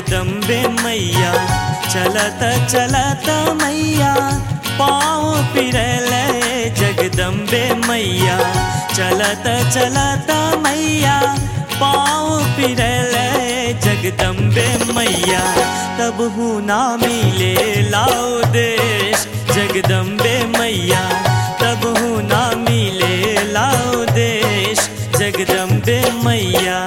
जगदम्बे मैया चलत चलत मैया पाँव पिरले जगदम्बे मैया चलत चलत मैया पाँव पिरले जगदम्बे मैया तब हूँ ना मिले लाओ देश जगदम्बे मैया तब हूँ ना मिले लाओ देश जगदम्बे मैया।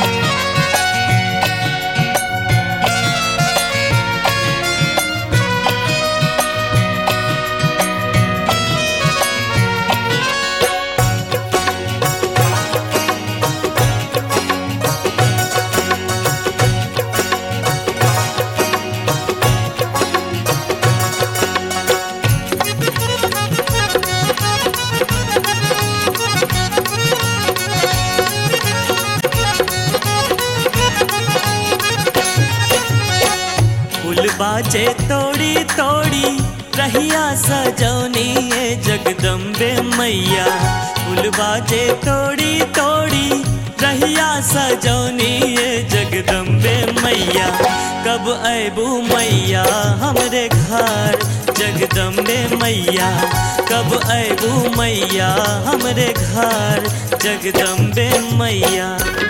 फूल बाजे तोड़ी तोड़ी रहिया सजौनी ये जगदम्बे मैया फूल बाजे तोड़ी तोड़ी रहिया सजौनी ये जगदम्बे मैया कब आबू मैया हमरे घर जगदम्बे मैया कब आबू मैया हमरे घर जगदम्बे मैया।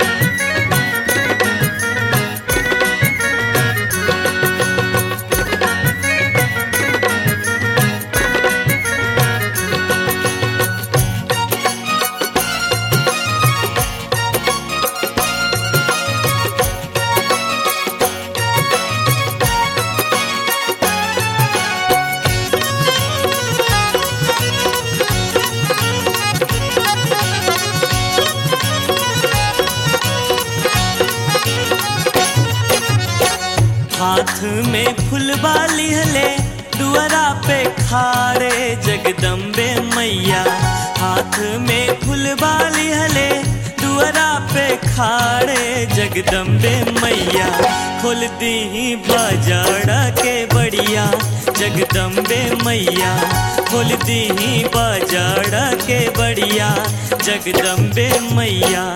हाथ में फुलवा लिहले दुआरा पे खारे जगदम्बे मैया हाथ में फुलवा लिहले दुआरा पे खारे जगदम्बे मैया खोल दी बाजारा के बढ़िया जगदम्बे मैया खोल दी बाजारा के बढ़िया जगदम्बे मैया।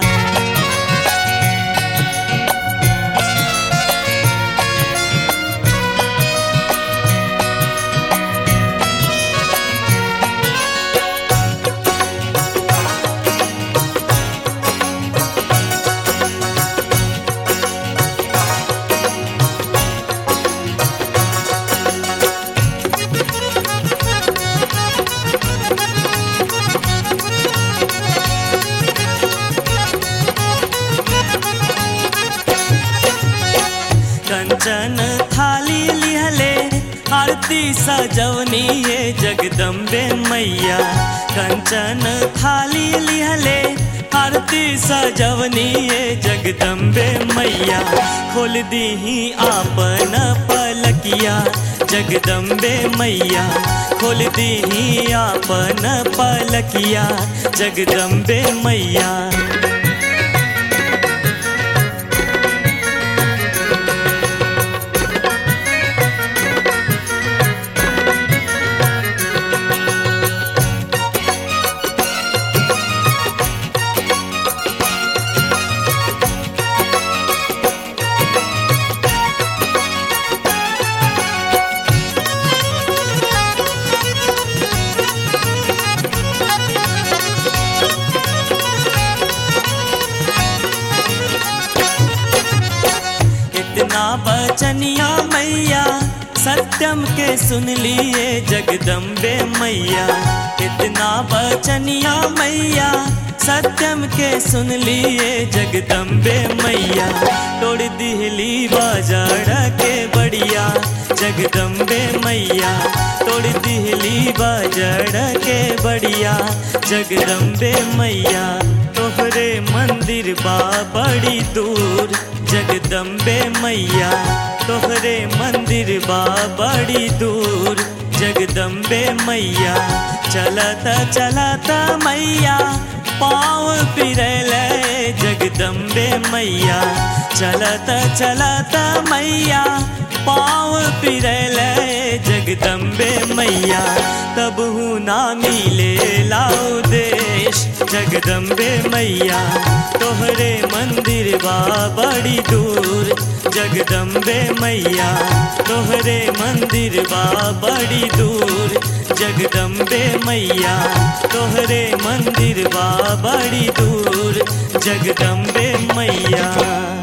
कंचन थाली लिहले आरती सजवनी ये जगदम्बे मैया कंचन थाली लिहले आरती सजवनी ये जगदम्बे मैया खोल दी आपन पलकिया जगदम्बे मैया खोल दी आपन पलकिया जगदम्बे मैया। इतना बचनिया मैया सत्यम के सुन लिए जगदम्बे मैया इतना बचनिया मैया सत्यम के सुन लिए जगदम्बे मैया तोड़ दिहली बाजार के बढ़िया जगदम्बे मैया तोड़ दिहली बाजार के बढ़िया जगदम्बे मैया तोहरे मंदिर बा बड़ी दूर जगदम्बे मैया तोहरे मंदिर बा बड़ी दूर जगदम्बे मैया चलत चलत मैया पाँव पिरले जगदम्बे मैया चलत चलत मैया पाँव पिरल जगदम्बे मैया तब हूँ ना मिले लाओ देश। जगदम्बे मैया तोहरे मंदिर बा बड़ी दूर। जगदम्बे मैया तोहरे मंदिर बा बड़ी दूर। जगदम्बे मैया तोहरे मंदिर बा बड़ी दूर। जगदम्बे मैया।